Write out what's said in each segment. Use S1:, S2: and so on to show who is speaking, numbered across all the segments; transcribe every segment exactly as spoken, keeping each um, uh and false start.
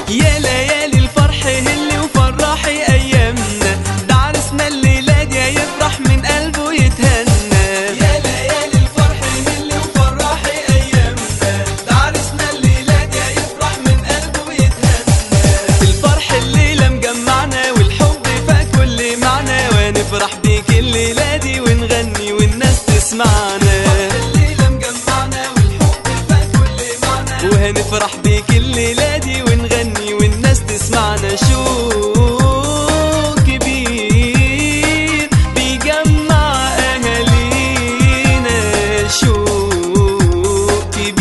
S1: يا ليالي الفرح هلي وفرحي ايامنا، ده عرسنا الليله دي يفرح من قلبه يتهنى.
S2: يا ليالي الفرح هلي وفرحي ايامنا، ده عرسنا الليله دي يفرح من قلبه يتهنى.
S1: الفرح الليله مجمعنا والحب فكل معنى، ونفرح بيك الليله دي ونغني والناس تسمعنا.
S2: الليله مجمعنا والحب فكل معنى،
S1: وهنفرح بيك الليله دي ونغني والناس تسمعنا. شوق كبير بيجمع اهالينا، شوق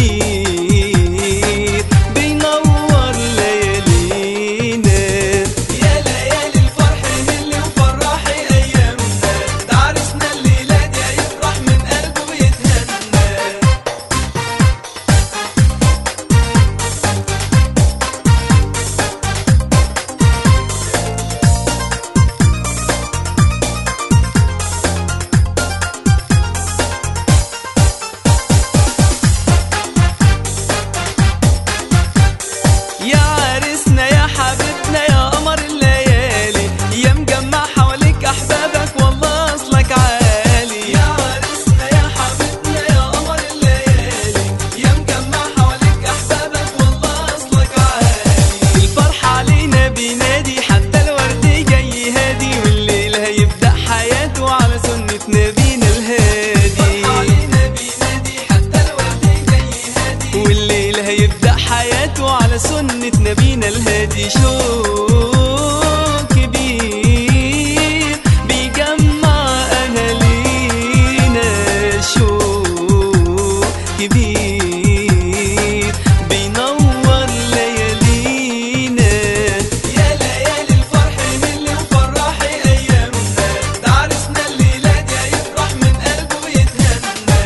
S1: كبير بينور ليالينا.
S2: يا ليالي الفرح هلي وفرحي ايامنا، ده عرسنا الليله دي يفرح من قلبه يتهنى.
S1: يا عرسنا يا حبيبنا يا قمر الليالي، يا مجمع حواليك احبابك والله اصلك عالي.
S2: يا عرسنا يا حبيبنا يا قمر الليالي، يا مجمع حواليك احبابك والله اصلك عالي.
S1: الفرح علينا بينادي حتى الورد جاي هادي، والليل هيبدأ حياته على سنة نبينا الهادي.
S2: علينا بينادي حتى الورد جاي هادي،
S1: والليل هيبدأ حياته على سنة نبينا الهادي. شوق كبير بيجمع أهالينا، شوق كبير بينور ليالينا.
S2: يا ليالي الفرح هلي وفرحي ايامنا، ده عرسنا الليله دي يفرح من قلبه يتهنى.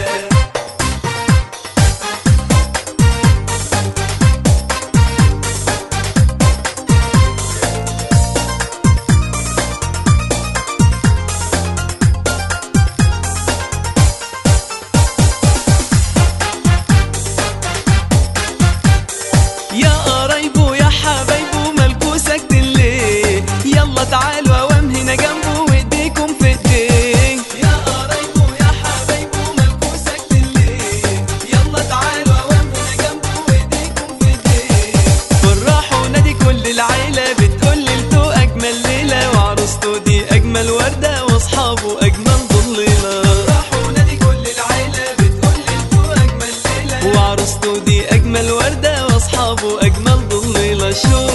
S1: يا قرايبه يا حبايبه مالكوا ساكتين ليه؟ يلا تعالوا اوام هنا جنبه وايديكم في ايديه.
S2: يا قرايبه يا حبايبه مالكوا ساكتين ليه؟ يلا تعالوا اوام هنا جنبه وايديكم في ايديه.
S1: فرحوا نادي كل العيلة، بتقول ليلته أجمل ليلة، وعروسته دي أجمل وردة، وأصحابه أجمل ضليلة.
S2: فرحوا نادي كل العيله، بتقول ليلته اجمل ليله،
S1: وعروسته دي أجمل وردة، وأصحابه أجمل ضليلة. شو